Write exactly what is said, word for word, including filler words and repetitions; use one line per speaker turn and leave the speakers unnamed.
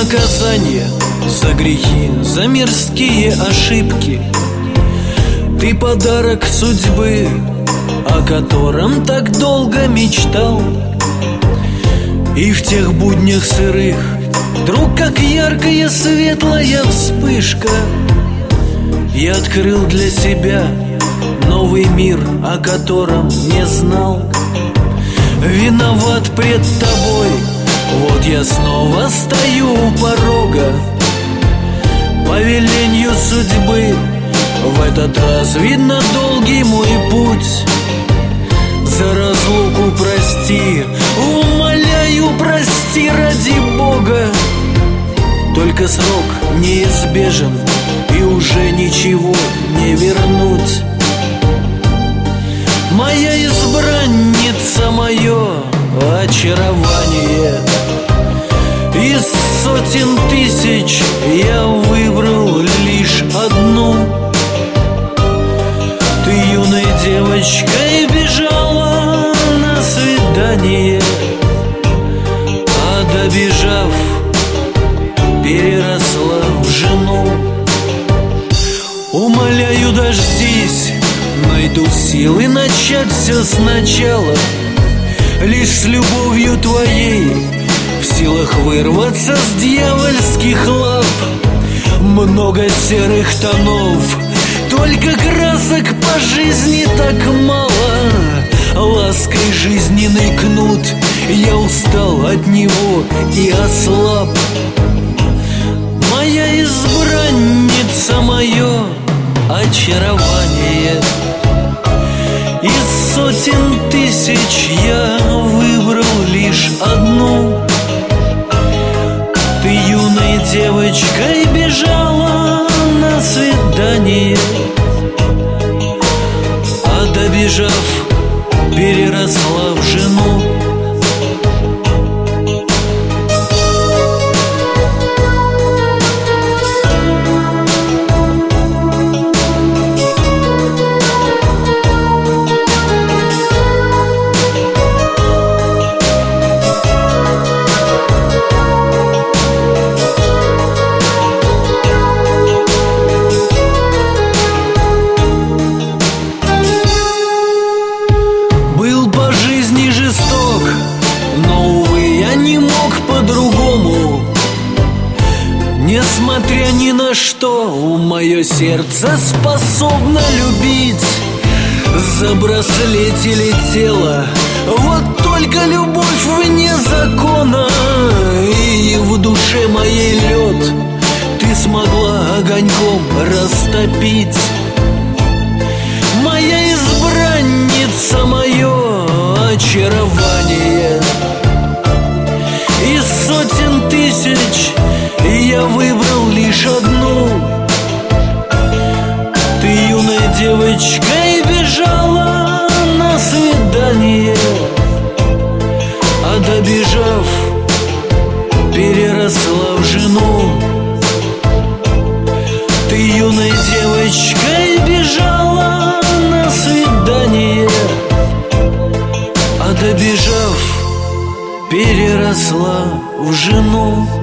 наказание за грехи, за мирские ошибки. Ты подарок судьбы, о котором так долго мечтал. И в тех буднях сырых вдруг, как яркая светлая вспышка, я открыл для себя новый мир, о котором не знал. Виноват пред тобой, вот я снова стою у порога. По велению судьбы в этот раз, видно, долгий мой путь. За разлуку прости, умоляю, прости ради Бога. Только срок неизбежен, и уже ничего не вернуть. Моя избранница, мое очарование. Из сотен тысяч я выбрал лишь одну. Ты юной девочкой бежала на свидание, а добежав, переросла в жену. Умоляю, дождись, найду силы начать все сначала. Лишь с любовью твоей в силах вырваться с дьявольских лап. Много серых тонов, только красок по жизни так мало. Лаской жизненный кнут, я устал от него и ослаб. Моя избранница, мое очарование. Из сотен тысяч я выбрал лишь одну. Ты юной девочкой бежала на свидание, а добежав, переросла в жену. Несмотря ни на что, мое сердце способно любить. За браслет летела, вот только любовь вне закона. И в душе моей лед ты смогла огоньком растопить. Моя избранница, мое очарование. Из сотен тысяч я выбрал лишь одну. Ты юной девочкой бежала на свидание, а добежав, переросла в жену. Ты юной девочкой бежала на свидание, а добежав, переросла в жену.